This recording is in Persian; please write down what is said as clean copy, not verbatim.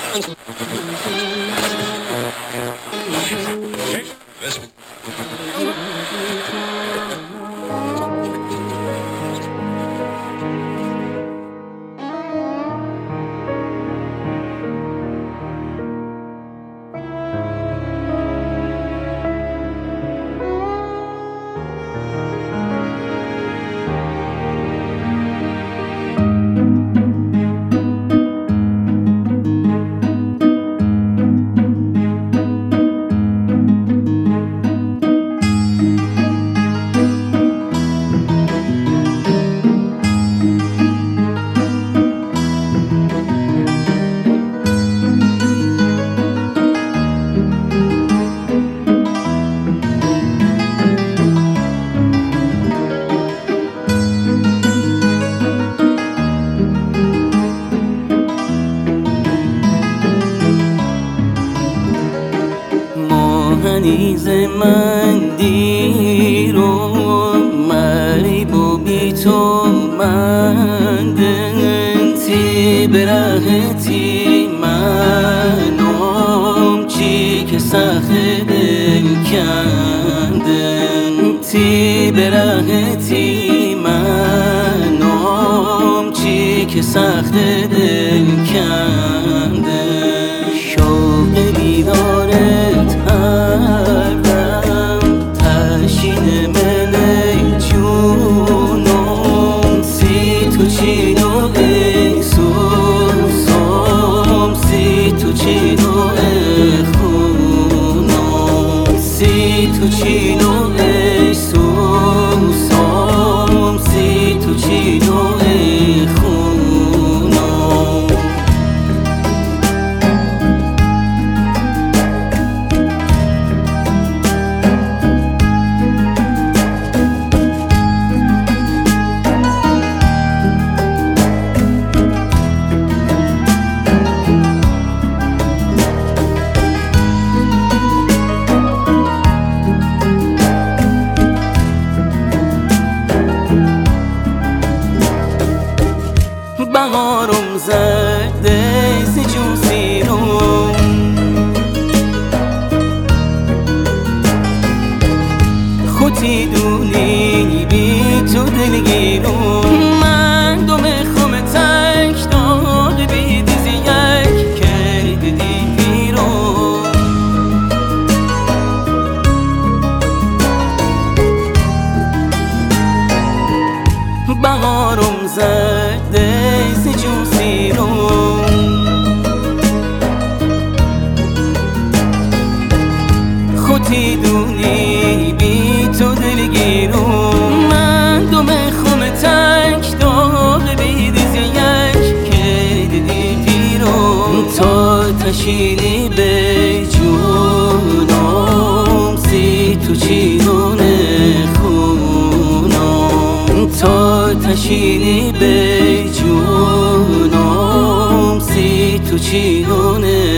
هنیز من دیر و مریب و بی تو مندن تی برهتی منم چی که سخت دل کندن تی برهتی منم چی که سخت دل کندن شوق دیدارت هردم تشین من ای جونم سی تو چین و ای سوسم سی تو چین و ای خونم سی تو چین و ای سوسم سی تو چین و ای خونم بهارم زده ز جون سیرم خودی دونی بی تو دلگیرم من دو مخم تک داغ بی دیزی یک کرد دی پیرم بهارم زده ز جون سیرم خودی دونی بی تو دلگیرم من دو مخم تک داغ بی دیزی یک کرد دی پیرم تا تشینی به جونم سی تو چینونه خونم تا تشینی به جونم سی تو چینونه